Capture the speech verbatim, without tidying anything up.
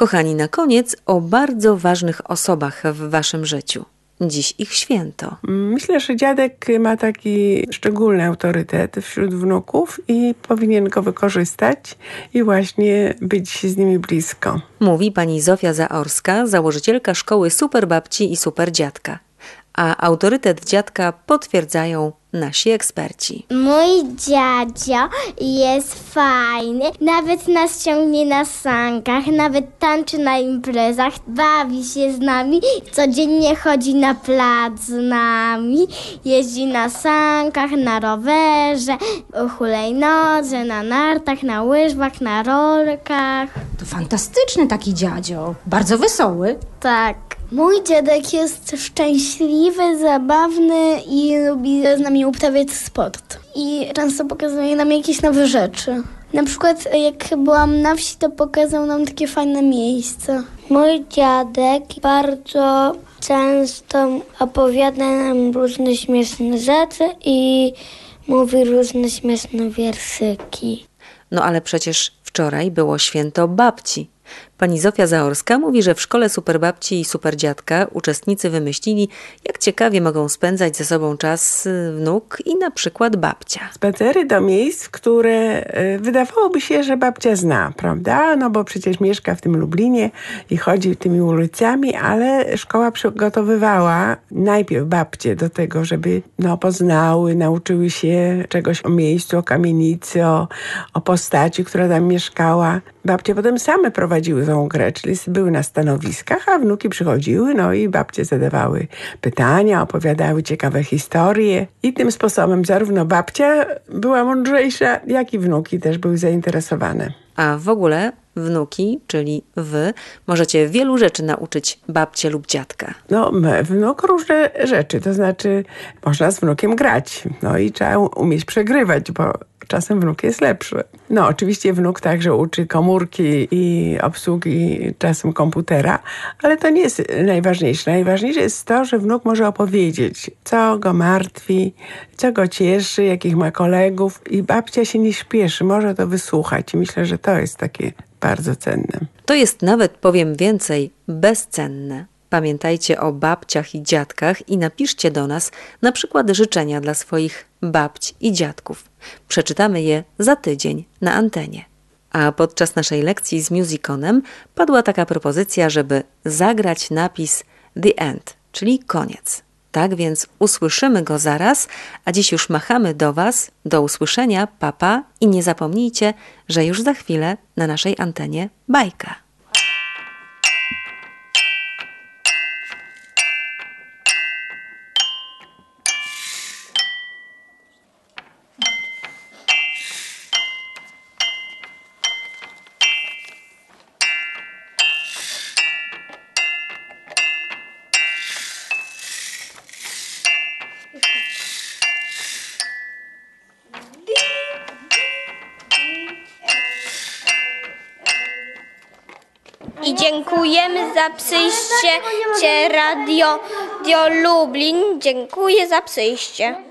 Kochani, na koniec o bardzo ważnych osobach w waszym życiu. Dziś ich święto. Myślę, że dziadek ma taki szczególny autorytet wśród wnuków i powinien go wykorzystać i właśnie być z nimi blisko. Mówi pani Zofia Zaorska, założycielka szkoły Superbabci i Superdziadka. A autorytet dziadka potwierdzają nasi eksperci. Mój dziadzio jest fajny, nawet nas ciągnie na sankach, nawet tańczy na imprezach, bawi się z nami, codziennie chodzi na plac z nami, jeździ na sankach, na rowerze, hulajnodze, na nartach, na łyżwach, na rolkach. To fantastyczny taki dziadzio, bardzo wesoły. Tak. Mój dziadek jest szczęśliwy, zabawny i lubi z nami uprawiać sport. I często pokazuje nam jakieś nowe rzeczy. Na przykład jak byłam na wsi, to pokazał nam takie fajne miejsca. Mój dziadek bardzo często opowiada nam różne śmieszne rzeczy i mówi różne śmieszne wierszyki. No ale przecież wczoraj było święto babci. Pani Zofia Zaorska mówi, że w szkole Superbabci i Superdziadka uczestnicy wymyślili, jak ciekawie mogą spędzać ze sobą czas wnuk i na przykład babcia. Spacery do miejsc, które wydawałoby się, że babcia zna, prawda? No bo przecież mieszka w tym Lublinie i chodzi tymi ulicami, ale szkoła przygotowywała najpierw babcie do tego, żeby no, poznały, nauczyły się czegoś o miejscu, o kamienicy, o, o postaci, która tam mieszkała. Babcie potem same prowadziły tą grę, czyli były na stanowiskach, a wnuki przychodziły, no i babcie zadawały pytania, opowiadały ciekawe historie. I tym sposobem zarówno babcia była mądrzejsza, jak i wnuki też były zainteresowane. A w ogóle wnuki, czyli wy, możecie wielu rzeczy nauczyć babcię lub dziadka. No, wnuk różne rzeczy, to znaczy można z wnukiem grać, no i trzeba umieć przegrywać, bo czasem wnuk jest lepszy. No, oczywiście wnuk także uczy komórki i obsługi czasem komputera, ale to nie jest najważniejsze. Najważniejsze jest to, że wnuk może opowiedzieć, co go martwi, co go cieszy, jakich ma kolegów i babcia się nie śpieszy, może to wysłuchać i myślę, że to jest takie bardzo cenne. To jest nawet, powiem więcej, bezcenne. Pamiętajcie o babciach i dziadkach i napiszcie do nas na przykład życzenia dla swoich babć i dziadków. Przeczytamy je za tydzień na antenie. A podczas naszej lekcji z Musiconem padła taka propozycja, żeby zagrać napis The End, czyli koniec. Tak więc usłyszymy go zaraz, a dziś już machamy do Was. Do usłyszenia, papa i nie zapomnijcie, że już za chwilę na naszej antenie bajka. I dziękujemy za przyjście Radio, Radio Lublin. Dziękuję za przyjście.